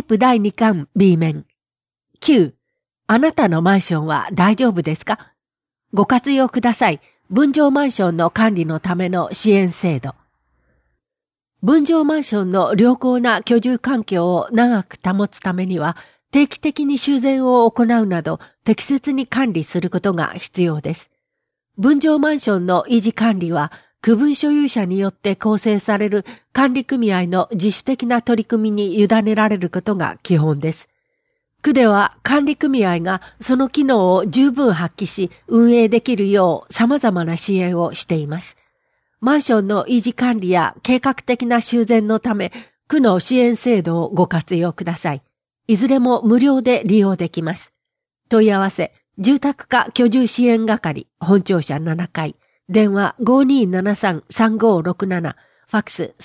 ープ第2巻 B 面。9、あなたのマンションは大丈夫ですか？ご活用ください。分譲マンションの管理のための支援制度。分譲マンションの良好な居住環境を長く保つためには、定期的に修繕を行うなど適切に管理することが必要です。分譲マンションの維持管理は、区分所有者によって構成される管理組合の自主的な取り組みに委ねられることが基本です。区では管理組合がその機能を十分発揮し運営できるよう様々な支援をしています。マンションの維持管理や計画的な修繕のため、区の支援制度をご活用ください。いずれも無料で利用できます。問い合わせ、住宅課居住支援係、本庁舎7階、電話 5273-3567、ファックス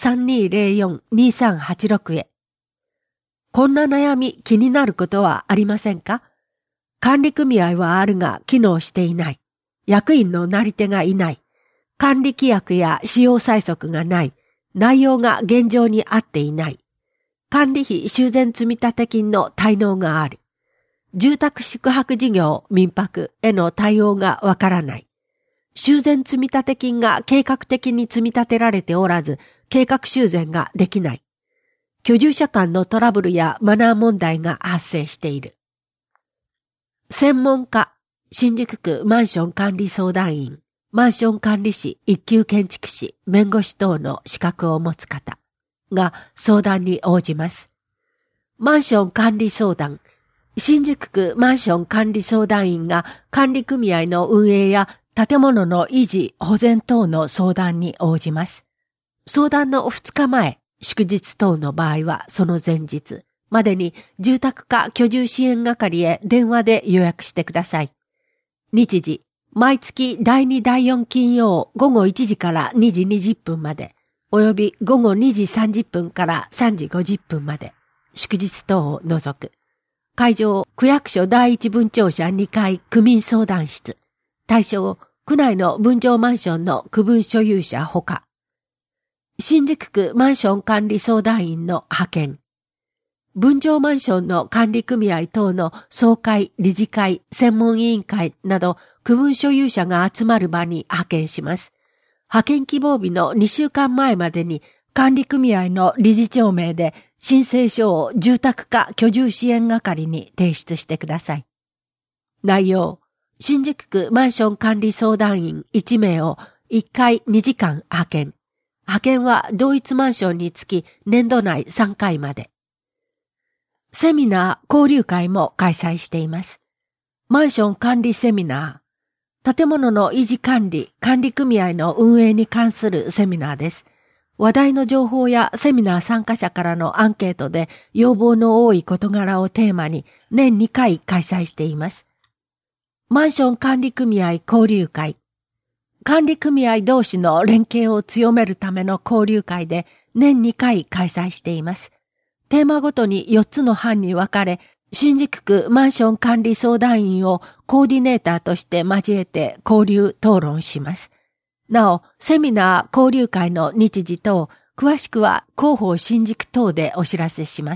3204-2386 へ。こんな悩み気になることはありませんか？管理組合はあるが機能していない。役員のなり手がいない。管理規約や使用催促がない。内容が現状に合っていない。管理費修繕積立金の滞納がある。住宅宿泊事業民泊への対応がわからない。修繕積立金が計画的に積み立てられておらず、計画修繕ができない。居住者間のトラブルやマナー問題が発生している。専門家、新宿区マンション管理相談員、マンション管理士、一級建築士、弁護士等の資格を持つ方が相談に応じます。マンション管理相談、新宿区マンション管理相談員が管理組合の運営や建物の維持、保全等の相談に応じます。相談の2日前、祝日等の場合はその前日までに住宅課居住支援係へ電話で予約してください。日時、毎月第2第4金曜午後1時から2時20分まで、および午後2時30分から3時50分まで、祝日等を除く。会場、区役所第一分庁舎2階区民相談室。対象、区内の分譲マンションの区分所有者ほか。新宿区マンション管理相談員の派遣。分譲マンションの管理組合等の総会、理事会、専門委員会など区分所有者が集まる場に派遣します。派遣希望日の2週間前までに管理組合の理事長名で申請書を住宅課居住支援係に提出してください。内容、新宿区マンション管理相談員1名を1回2時間派遣。派遣は同一マンションにつき年度内3回まで。セミナー、交流会も開催しています。マンション管理セミナー。建物の維持管理、管理組合の運営に関するセミナーです。話題の情報やセミナー参加者からのアンケートで要望の多い事柄をテーマに年2回開催しています。マンション管理組合交流会。管理組合同士の連携を強めるための交流会で年2回開催しています。テーマごとに4つの班に分かれ、新宿区マンション管理相談員をコーディネーターとして交えて交流討論します。なお、セミナー交流会の日時等、詳しくは広報新宿等でお知らせします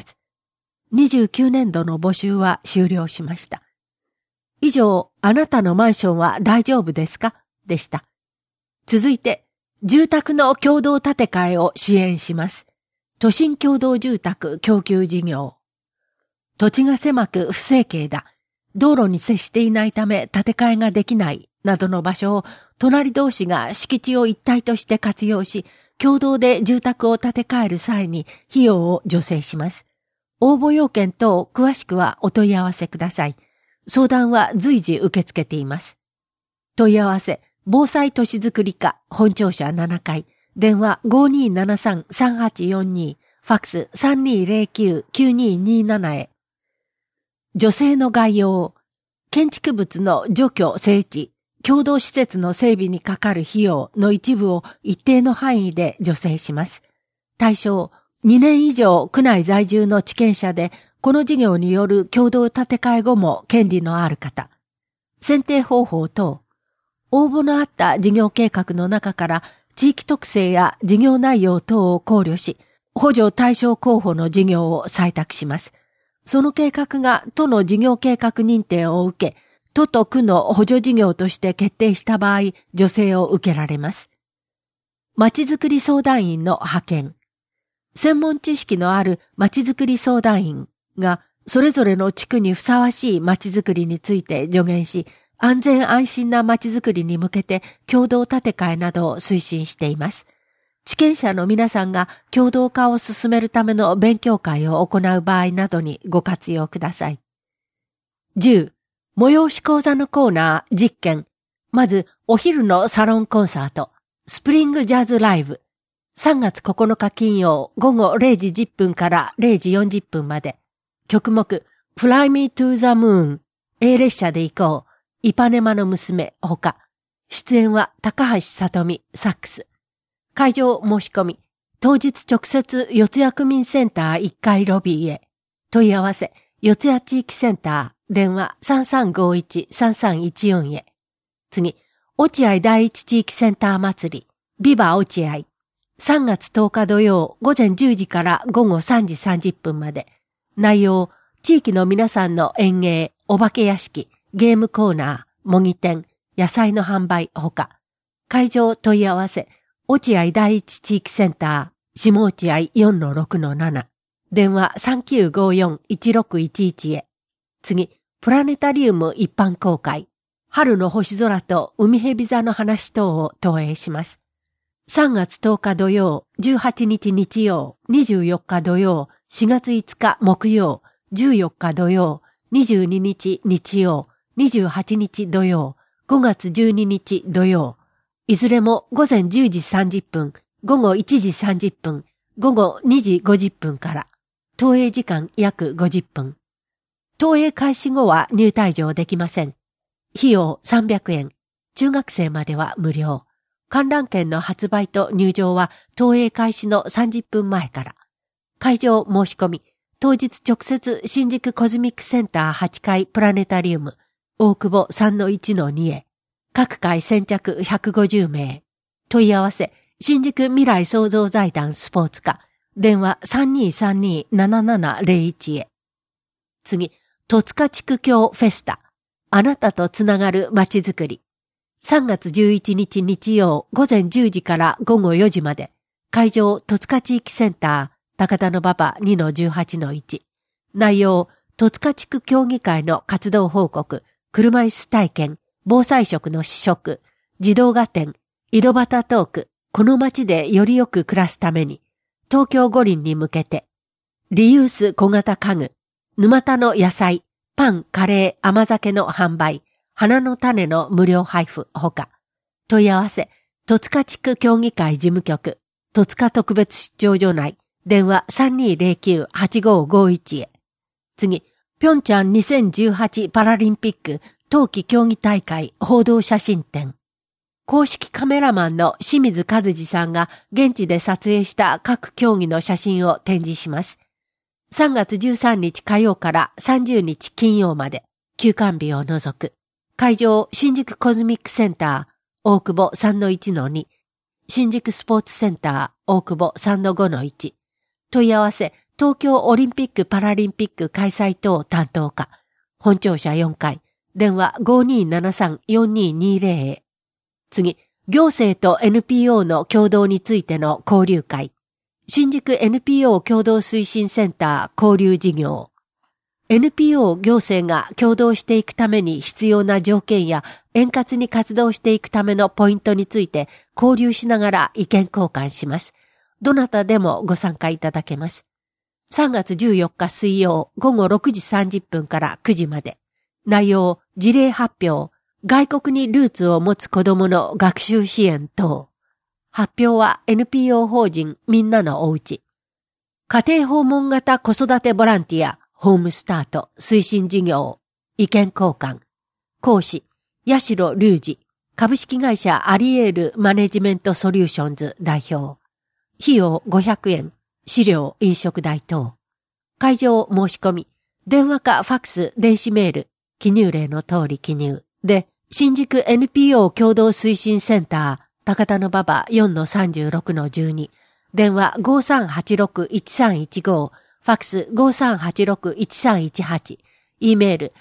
。29年度の募集は終了しました。以上、あなたのマンションは大丈夫ですか？でした。続いて、住宅の共同建て替えを支援します。都心共同住宅供給事業。土地が狭く不整形だ。道路に接していないため建て替えができない。などの場所を隣同士が敷地を一体として活用し、共同で住宅を建て替える際に費用を助成します。応募要件等詳しくはお問い合わせください。相談は随時受け付けています。問い合わせ、防災都市づくり課本庁舎7階、電話 5273-3842、ファックス 3209-9227 へ。助成の概要、建築物の除去整地、共同施設の整備にかかる費用の一部を一定の範囲で助成します。対象、2年以上区内在住の地権者で、この事業による共同建て替え後も権利のある方。選定方法等、応募のあった事業計画の中から地域特性や事業内容等を考慮し、補助対象候補の事業を採択します。 その計画が都の事業計画認定を受け、都と区の補助事業として決定した場合、助成を受けられます。まちづくり相談員の派遣。専門知識のあるまちづくり相談員が、それぞれの地区にふさわしいまちづくりについて助言し、安全安心なまちづくりに向けて共同建て替えなどを推進しています。地権者の皆さんが共同化を進めるための勉強会を行う場合などにご活用ください。10. 催し講座のコーナー実験。まず、お昼のサロンコンサート、スプリングジャズライブ。3月9日金曜午後0時10分から0時40分まで。曲目、Fly Me to the Moon、A 列車で行こう、イパネマの娘、ほか。出演は高橋さとみ、サックス。会場申し込み、当日直接四谷区民センター1階ロビーへ。問い合わせ、四谷地域センター、電話 3351-3314 へ。次、落合第一地域センター祭り、ビバ落合。3月10日土曜午前10時から午後3時30分まで。内容、地域の皆さんの演芸、お化け屋敷、ゲームコーナー、模擬店、野菜の販売ほか。会場問い合わせ、落合第一地域センター、下落合 4-6-7。電話 3954-1611 へ。次、プラネタリウム一般公開。春の星空と海蛇座の話等を投影します。3月10日土曜、18日日曜、24日土曜、4月5日木曜、14日土曜、22日日曜、28日土曜、5月12日土曜。いずれも午前10時30分、午後1時30分、午後2時50分から。投影時間約50分。投影開始後は入退場できません。費用300円。中学生までは無料。観覧券の発売と入場は投影開始の30分前から。会場申し込み。当日直接新宿コズミックセンター8階プラネタリウム。大久保 3-1-2 へ。各回先着150名。問い合わせ。新宿未来創造財団スポーツ課。電話 3232-7701 へ。次。戸塚地区協フェスタ。あなたとつながるまちづくり。3月11日日曜午前10時から午後4時まで。会場戸塚地域センター高田馬場 2-18-1。内容戸塚地区協議会の活動報告、車椅子体験、防災食の試食、児童画展、井戸端トーク、この街でよりよく暮らすために、東京五輪に向けて、リユース小型家具、沼田の野菜、パン、カレー、甘酒の販売、花の種の無料配布ほか。問い合わせ、戸塚地区協議会事務局、戸塚特別出張所内、電話 3209-8551 へ。次、平昌2018パラリンピック冬季競技大会報道写真展。公式カメラマンの清水和司さんが現地で撮影した各競技の写真を展示します。3月13日火曜から30日金曜まで、休館日を除く。会場、新宿コズミックセンター、大久保 3-1-2、新宿スポーツセンター、大久保 3-5-1。問い合わせ、東京オリンピック・パラリンピック開催等担当課。本庁舎4階。電話 5273-4220 へ。次、行政と NPO の共同についての交流会。新宿 NPO 共同推進センター交流事業。NPO 行政が共同していくために必要な条件や円滑に活動していくためのポイントについて交流しながら意見交換します。どなたでもご参加いただけます。3月14日水曜午後6時30分から9時まで。内容、事例発表、外国にルーツを持つ子供の学習支援等。発表は NPO 法人みんなのおうち。家庭訪問型子育てボランティア、ホームスタート、推進事業、意見交換。講師、八代隆二、株式会社アリエールマネジメントソリューションズ代表。費用500円、資料、飲食代等。会場申し込み、電話かファックス、電子メール、記入例の通り記入。で、新宿 NPO 共同推進センター、高田馬場 4-36-12。電話 5386-1315、 ファックス 5386-1318、e メール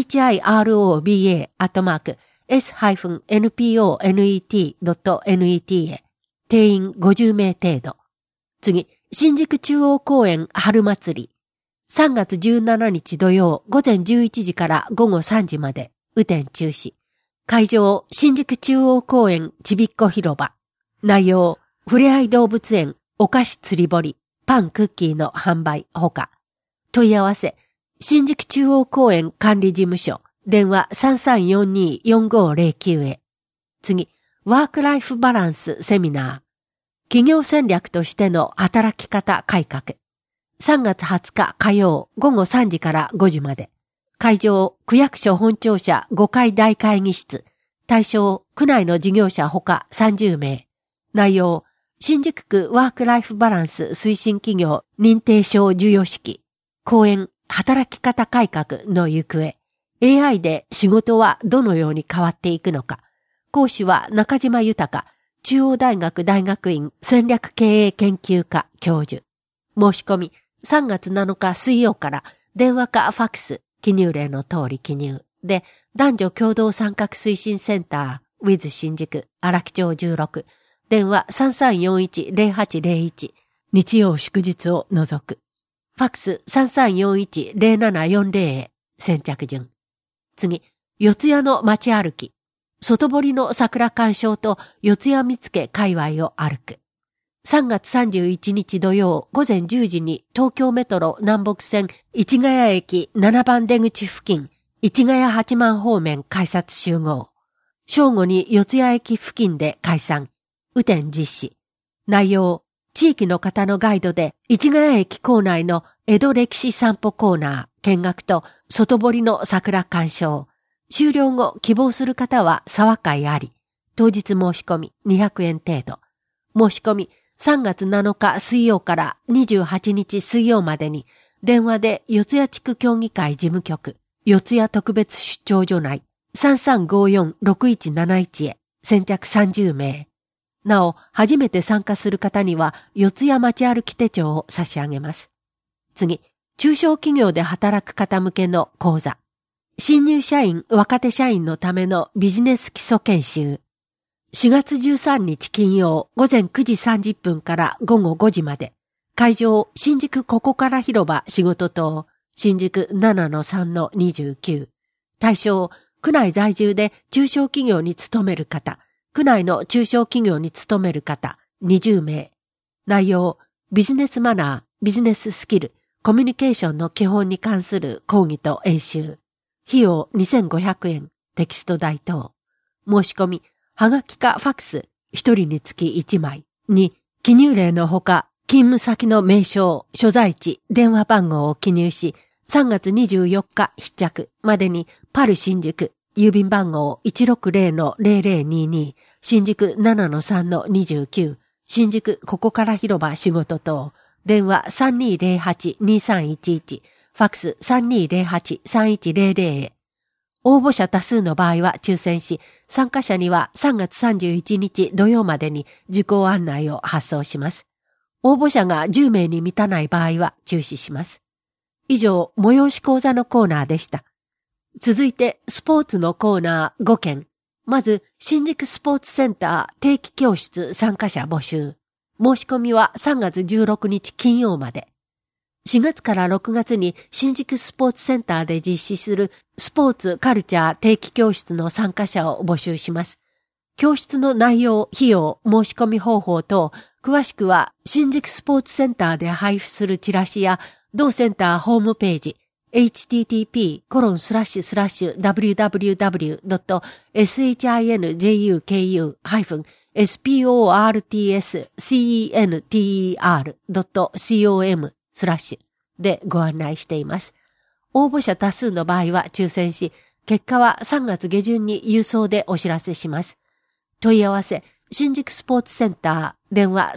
hiroba@s-nponet.net へ、定員50名程度。次、新宿中央公園春祭り。3月17日土曜午前11時から午後3時まで、雨天中止。会場、新宿中央公園ちびっこ広場。内容、ふれあい動物園、お菓子釣り堀、パンクッキーの販売ほか。問い合わせ、新宿中央公園管理事務所、電話 3342-4509 へ。次、ワークライフバランスセミナー。企業戦略としての働き方改革。3月20日火曜午後3時から5時まで。会場、区役所本庁舎5階大会議室。対象、区内の事業者ほか30名。内容、新宿区ワークライフバランス推進企業認定証授与式。講演、働き方改革の行方。AI で仕事はどのように変わっていくのか。講師は中島豊、中央大学大学院戦略経営研究科教授。申し込み、3月7日水曜から電話かファックス、記入例の通り記入で、男女共同参画推進センター、WITH 新宿、荒木町16、電話 3341-0801、日曜祝日を除く。ファックス 3341-0740 へ、先着順。次、四谷の街歩き。外堀の桜鑑賞と四谷見附界隈を歩く。3月31日土曜午前10時に東京メトロ南北線市ヶ谷駅7番出口付近、市ヶ谷八幡方面改札集合。正午に四谷駅付近で解散。雨天実施。内容、地域の方のガイドで市ヶ谷駅構内の江戸歴史散歩コーナー見学と外堀の桜鑑賞。終了後希望する方は沢会あり。当日申し込み200円程度。申し込み3月7日水曜から28日水曜までに電話で四谷地区協議会事務局四谷特別出張所内 3354-6171 へ先着30名。なお、初めて参加する方には四谷街歩き手帳を差し上げます。次、中小企業で働く方向けの講座。新入社員、若手社員のためのビジネス基礎研修。4月13日金曜午前9時30分から午後5時まで。会場、新宿ここから広場仕事棟、新宿 7-3-29。対象、区内在住で中小企業に勤める方、区内の中小企業に勤める方、20名。内容、ビジネスマナー、ビジネススキル、コミュニケーションの基本に関する講義と演習。費用2500円、テキスト代等。申し込み、はがきかファックス、1人につき1枚。2、記入例のほか、勤務先の名称、所在地、電話番号を記入し、3月24日必着までにパル新宿、郵便番号 160-0022、新宿 7-3-29、新宿ここから広場仕事等、電話 3208-2311、ファックス 3208-3100 へ。応募者多数の場合は抽選し、参加者には3月31日土曜までに受講案内を発送します。応募者が10名に満たない場合は中止します。以上、催し講座のコーナーでした。続いて、スポーツのコーナー5件。まず、新宿スポーツセンター定期教室参加者募集。申し込みは3月16日金曜まで。4月から6月に新宿スポーツセンターで実施するスポーツカルチャー定期教室の参加者を募集します。教室の内容、費用、申し込み方法等、詳しくは新宿スポーツセンターで配布するチラシや同センターホームページ、http://www.shinjuku-sportscenter.com/ でご案内しています。応募者多数の場合は抽選し、結果は3月下旬に郵送でお知らせします。問い合わせ、新宿スポーツセンター、電話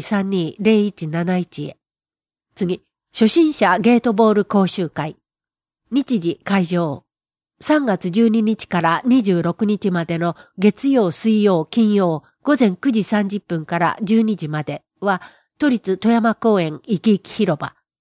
3232-0171 へ。次、初心者ゲートボール講習会。日時会場。3月12日から26日までの月曜、水曜、金曜、午前9時30分から12時までは、都立富山公園生き生き広場。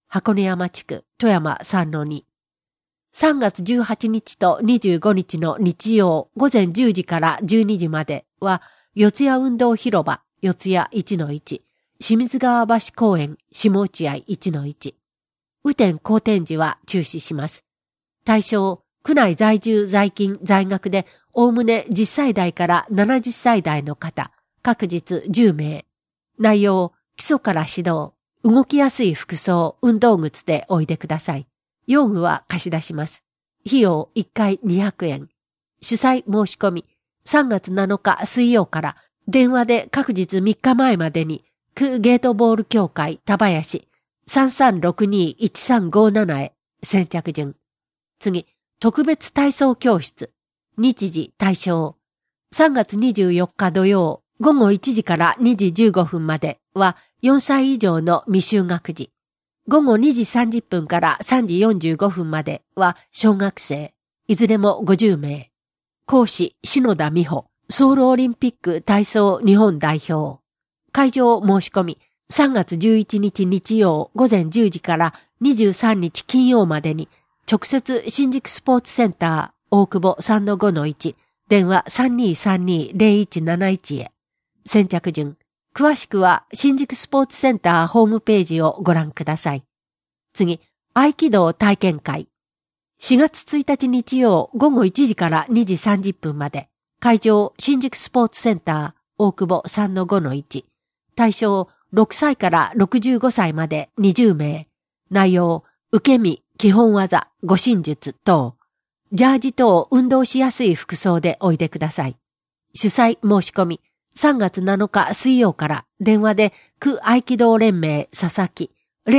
箱根山地区、富山 3-2。3月18日と25日の日曜午前10時から12時までは、四谷運動広場、四谷 1-1、清水川橋公園、下落合 1-1。雨天好天時は中止します。対象、区内在住在勤在学で、おおむね10歳代から70歳代の方、各日10名。内容、基礎から指導、動きやすい服装、運動靴でおいでください。用具は貸し出します。費用1回200円。主催申し込み、3月7日水曜から電話で各日3日前までに、区ゲートボール協会田林 3362-1357 へ先着順。次、特別体操教室。日時対象。3月24日土曜午後1時から2時15分までは4歳以上の未就学児。午後2時30分から3時45分までは小学生。いずれも50名。講師、篠田美穂。ソウルオリンピック体操日本代表。会場申し込み。3月11日日曜午前10時から23日金曜までに直接新宿スポーツセンター大久保 3-5-1 電話 3232-0171 へ先着順。詳しくは新宿スポーツセンターホームページをご覧ください。次、合気道体験会。4月1日日曜午後1時から2時30分まで。会場新宿スポーツセンター大久保 3-5-1。対象6歳から65歳まで20名。内容、受け身、基本技、護身術等。ジャージ等運動しやすい服装でおいでください。主催申し込み、3月7日水曜から電話で区合気道連盟佐々木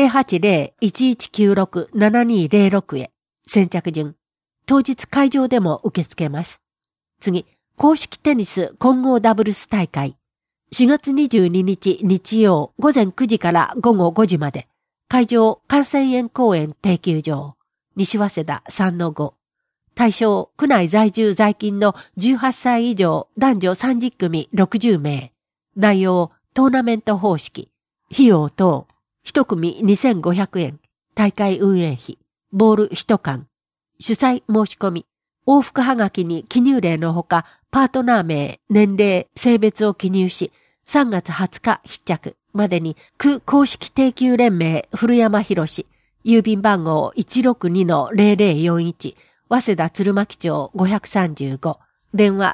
080-1196-7206 へ先着順。当日会場でも受け付けます。次、公式テニス混合ダブルス大会。4月22日日曜午前9時から午後5時まで。会場関西園公園定休場。西早稲田 3-5。対象、区内在住在勤の18歳以上男女30組60名。内容、トーナメント方式。費用等、1組2500円。大会運営費。ボール1缶。主催申し込み。往復はがきに記入例のほか、パートナー名、年齢、性別を記入し、3月20日必着までに、区公式定休連盟古山博士、郵便番号 162-0041、早稲田鶴巻町535、電話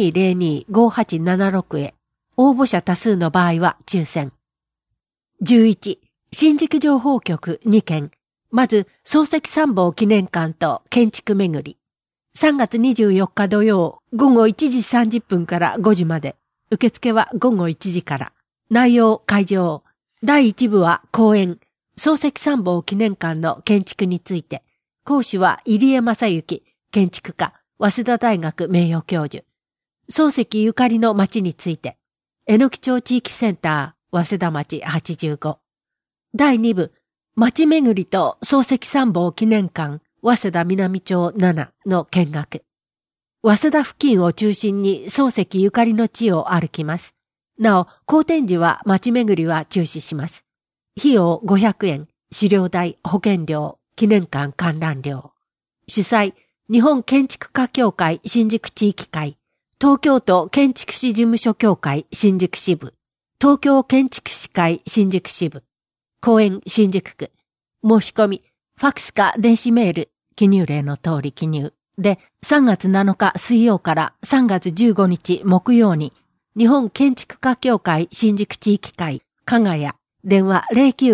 3202-5876 へ。応募者多数の場合は抽選。11、新宿情報局2件。まず、漱石参謀記念館と建築巡り。3月24日土曜、午後1時30分から5時まで。受付は午後1時から。内容、会場。第1部は講演。漱石参謀記念館の建築について。講師は入江正幸、建築家、早稲田大学名誉教授。漱石ゆかりの町について。榎木町地域センター、早稲田町85。第2部、町巡りと漱石参謀記念館、早稲田南町7の見学。早稲田付近を中心に漱石ゆかりの地を歩きます。なお、好天時は町巡りは中止します。費用500円、資料代、保険料、記念館観覧料。主催、日本建築家協会新宿地域会、東京都建築士事務所協会新宿支部、東京建築士会新宿支部、公園新宿区、申し込み、ファクスか電子メール、記入例の通り記入。で、3月7日水曜から3月15日木曜に、日本建築家協会新宿地域会、加賀谷、電話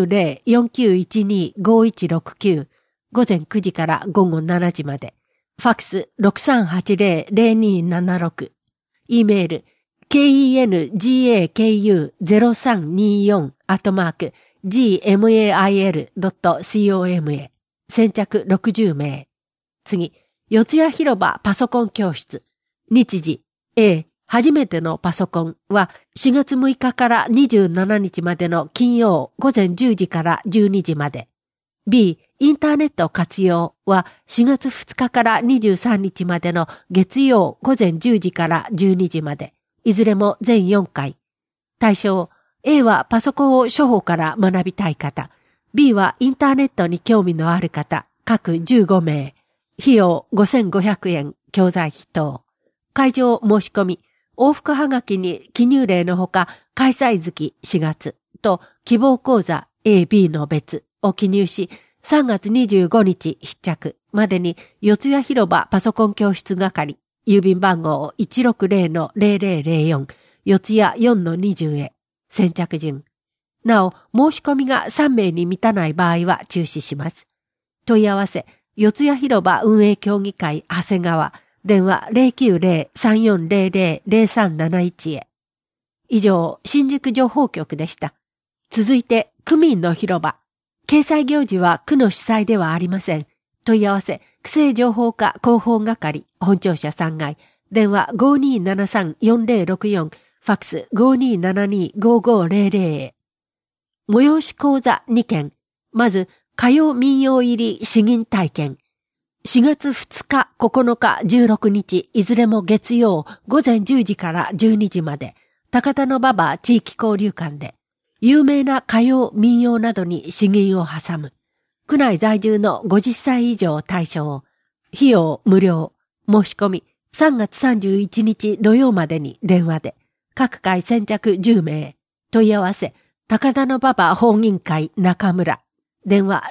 090-4912-5169、午前9時から午後7時まで、ファクス 6380-0276、E メール、kengaku0324@gmail.com へ、先着60名。次、四谷広場パソコン教室。日時、A、初めてのパソコンは4月6日から27日までの金曜午前10時から12時まで。B、インターネット活用は4月2日から23日までの月曜午前10時から12時まで。いずれも全4回。対象、A はパソコンを初歩から学びたい方。 B はインターネットに興味のある方、各15名。費用5500円、教材費等。会場申し込み、往復はがきに記入例のほか、開催月4月と希望講座 A、B の別を記入し、3月25日必着までに四谷広場パソコン教室係、郵便番号 160-0004、四谷 4-20 へ、先着順。なお、申し込みが3名に満たない場合は中止します。問い合わせ、四谷広場運営協議会長谷川、電話 090-3400-0371 へ。以上、新宿情報局でした。続いて、区民の広場。掲載行事は区の主催ではありません。問い合わせ、区政情報課広報係、本庁舎3階、電話 5273-4064、ファックス 5272-5500 へ。催し講座2件。まず、歌謡民謡入り詩吟体験。4月2日、9日、16日、いずれも月曜、午前10時から12時まで、高田馬場地域交流館で、有名な歌謡民謡などに詩吟を挟む。区内在住の50歳以上対象。費用無料。申し込み、3月31日土曜までに電話で。各回先着10名。問い合わせ、高田馬場法銀会中村。電話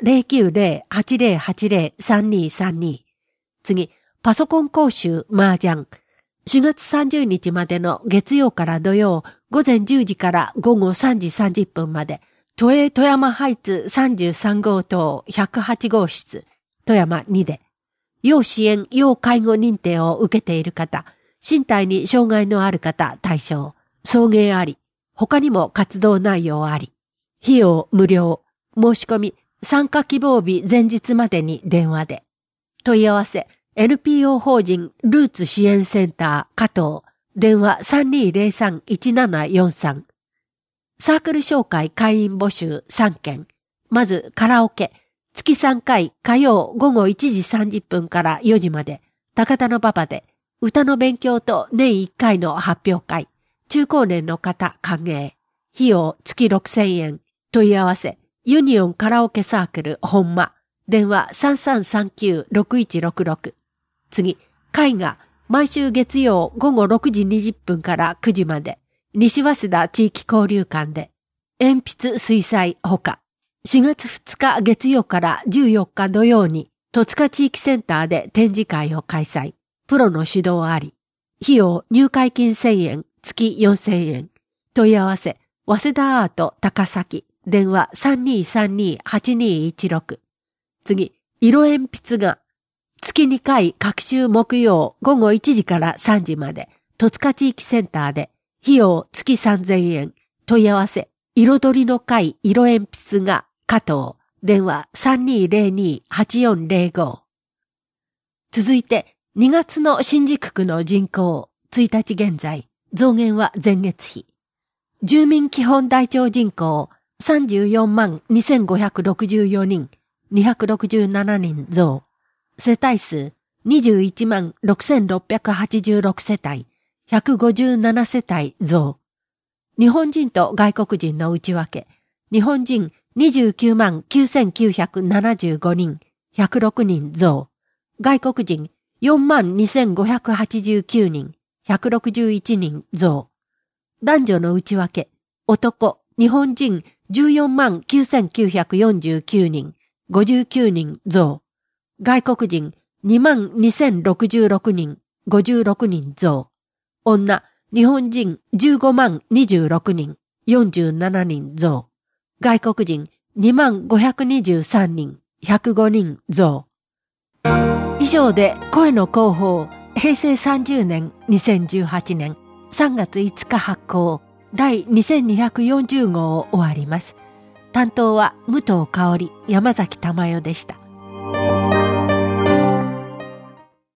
090-8080-3232。次、パソコン講習麻雀。4月30日までの月曜から土曜、午前10時から午後3時30分まで、都営富山ハイツ33号棟108号室、富山2で、要支援・要介護認定を受けている方、身体に障害のある方対象、送迎あり、他にも活動内容あり、費用無料、申し込み、参加希望日前日までに電話で、問い合わせ、NPO 法人ルーツ支援センター加藤、電話 3203-1743。サークル紹介会員募集3件。まずカラオケ、月3回火曜午後1時30分から4時まで、高田馬場で、歌の勉強と年1回の発表会、中高年の方歓迎。費用月6000円。問い合わせ、ユニオンカラオケサークル本間、電話 3339-6166。次、絵画、毎週月曜午後6時20分から9時まで、西早稲田地域交流館で、鉛筆水彩ほか、4月2日月曜から14日土曜に、戸塚地域センターで展示会を開催、プロの指導あり、費用入会金1000円、月4000円、問い合わせ、早稲田アート高崎、電話 3232-8216。次、色鉛筆画、月2回各週木曜午後1時から3時まで、戸塚地域センターで、費用月3000円、問い合わせ、彩りの会色鉛筆画、加藤、電話 3202-8405。続いて、2月の新宿区の人口、1日現在、増減は前月比。住民基本台帳人口、34万2564人、267人増。世帯数、21万6686世帯、157世帯増。日本人と外国人の内訳。日本人29万9975人、106人増。外国人4万2589人、161人増。男女の内訳。男、日本人14万9949人、59人増。外国人2万2066人、56人増。女、日本人15万26人、47人増。外国人2万523人、105人増。以上で声の広報、平成30年2018年3月5日発行、第2240号を終わります。担当は武藤香織、山崎珠代でした。